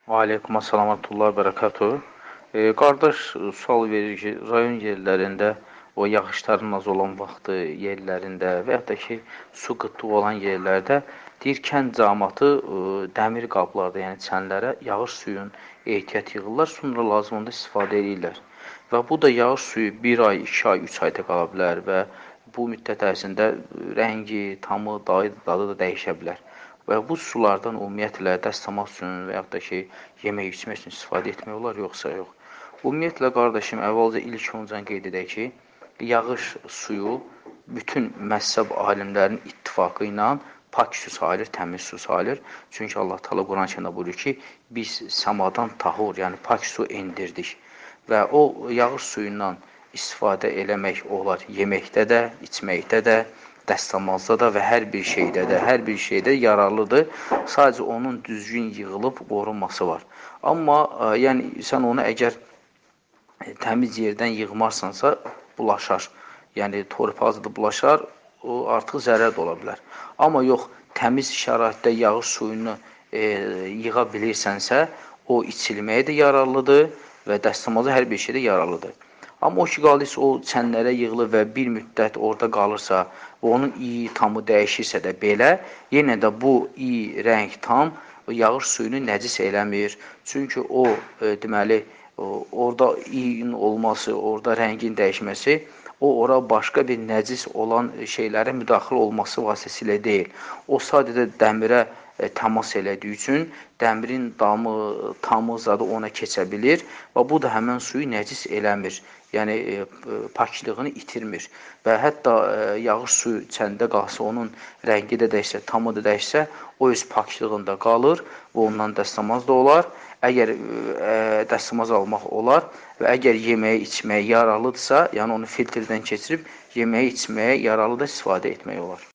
Aleykum assalam və rahmetullah bərəkatuhu. Qardaş sual verir ki, rayon yerlərində o yağışların az olan vaxtı yerlərində və yaxud da ki, su qıtlığı olan yerlərdə deyir kənd camaatı dəmir qablarda, yəni çənlərə yağış suyun ehtiyat yığırlar, sonra lazım onda istifadə edirlər. Və bu da yağış suyu 1 ay, 2 ay, 3 ayda qala bilər və bu müddət ərzində rəngi, tamı, dadı da dəyişə bilər. Və bu sulardan ümumiyyətlə dəstəmaz üçün və yaxud da ki, yemək içmək üçün istifadə etmək olar, yoxsa yox. Ümumiyyətlə, qardaşım, əvvəlcə ilk oncan qeyd edək ki, yağış suyu bütün məzhəb alimlərinin ittifaqı ilə pak su sayılır, təmiz su sayılır. Çünki Allah Teala Quran-Kərimdə buyurur ki, biz səmadan tahur, yəni pak su endirdik. Və o yağış suyundan istifadə eləmək olar yeməkdə də, içməkdə də, dəstəmazda da və hər bir şeydə yararlıdır. Sadəcə onun düzgün yığılıb qorunması var. Amma yəni sən onu əgər təmiz yerdən yığmarsansa bulaşar. Yəni torpaqda bulaşar, o artıq zərər də ola bilər. Amma yox, təmiz şəraitdə yağış suyunu yığa bilirsənsə, o içilməyə də yararlıdır və dəstəmaza hər bir şeydə yararlıdır. Amma o ki, qalırsa, o çənlərə yığılır və bir müddət orada qalırsa, onun iyi, tamı dəyişirsə də belə, yenə də bu iyi, rəng, tam yağış suyunu nəcis eləmir. Çünki o, deməli, orada iyin olması, orada rəngin dəyişməsi, ora başqa bir nəcis olan şeylərə müdaxilə olması vasitəsilə deyil. O sadəcə dəmirə təmas elədiyi üçün dəmirin damı, tamı zadı ona keçə bilir və bu da həmən suyu nəcis eləmir. Yəni paklığını itirmir. Və hətta yağış suyu çəndə qalsa, onun rəngi də dəyişsə, tamı da dəyişsə, o öz paklığında qalır və ondan dəstəmaz da olar. Əgər dəstəmaz almaq olar və əgər yeməyə, içməyə yararlıdırsa, yəni onu filtrdən keçirib yeməyə, içməyə yararlı da istifadə etmək olar.